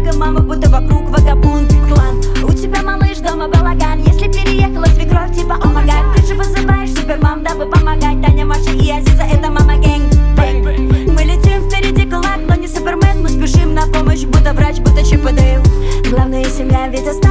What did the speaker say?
тебе мама, будто вокруг вагабунд клан. У тебя малыш дома балаган, если переехала свекровь, типа о май гад. Ты же вызываешь супермам, дабы помогать. Таня, Маша и Азиза, это мама гэнг. Мы летим впереди кулак, но не супермен. Мы спешим на помощь, будто врач, будто Чип и Дейл. Главная семья, ведь осталось